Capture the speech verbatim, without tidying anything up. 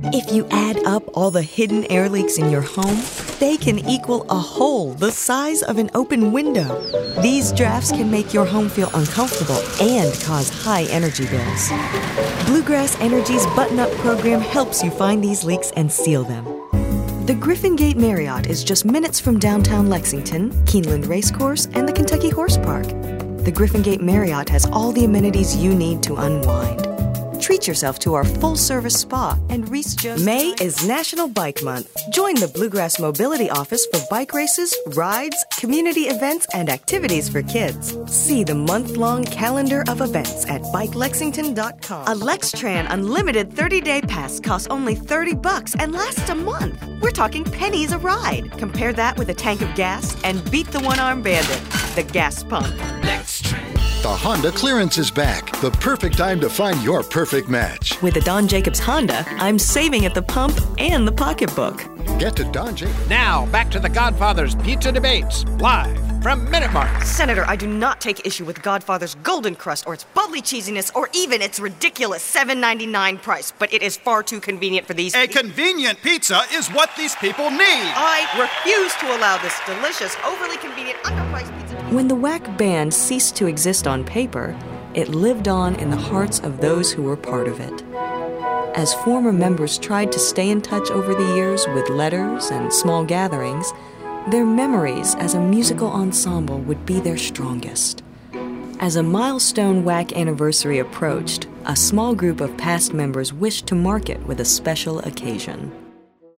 If you add up all the hidden air leaks in your home, they can equal a hole the size of an open window. These drafts can make your home feel uncomfortable and cause high energy bills. Bluegrass Energy's Button-Up program helps you find these leaks and seal them. The Griffin Gate Marriott is just minutes from downtown Lexington, Keeneland Racecourse, and the Kentucky Horse Park. The Griffin Gate Marriott has all the amenities you need to unwind. Treat yourself to our full-service spa and Reese Jones. May is National Bike Month. Join the Bluegrass Mobility Office for bike races, rides, community events, and activities for kids. See the month-long calendar of events at bike lexington dot com. A Lextran Unlimited thirty-day pass costs only thirty bucks and lasts a month. We're talking pennies a ride. Compare that with a tank of gas and beat the one-arm bandit, the gas pump. Lextran. The Honda clearance is back. The perfect time to find your perfect match. With a Don Jacobs Honda, I'm saving at the pump and the pocketbook. Get to Don Jacobs. Now, back to the Godfather's Pizza Debates, live from Minute Mark. Senator, I do not take issue with Godfather's golden crust or its bubbly cheesiness or even its ridiculous seven ninety-nine price, but it is far too convenient for these A pe- convenient pizza is what these people need. I refuse to allow this delicious, overly convenient, underpriced pizza. When the W A C band ceased to exist on paper, it lived on in the hearts of those who were part of it. As former members tried to stay in touch over the years with letters and small gatherings, their memories as a musical ensemble would be their strongest. As a milestone W A C anniversary approached, a small group of past members wished to mark it with a special occasion.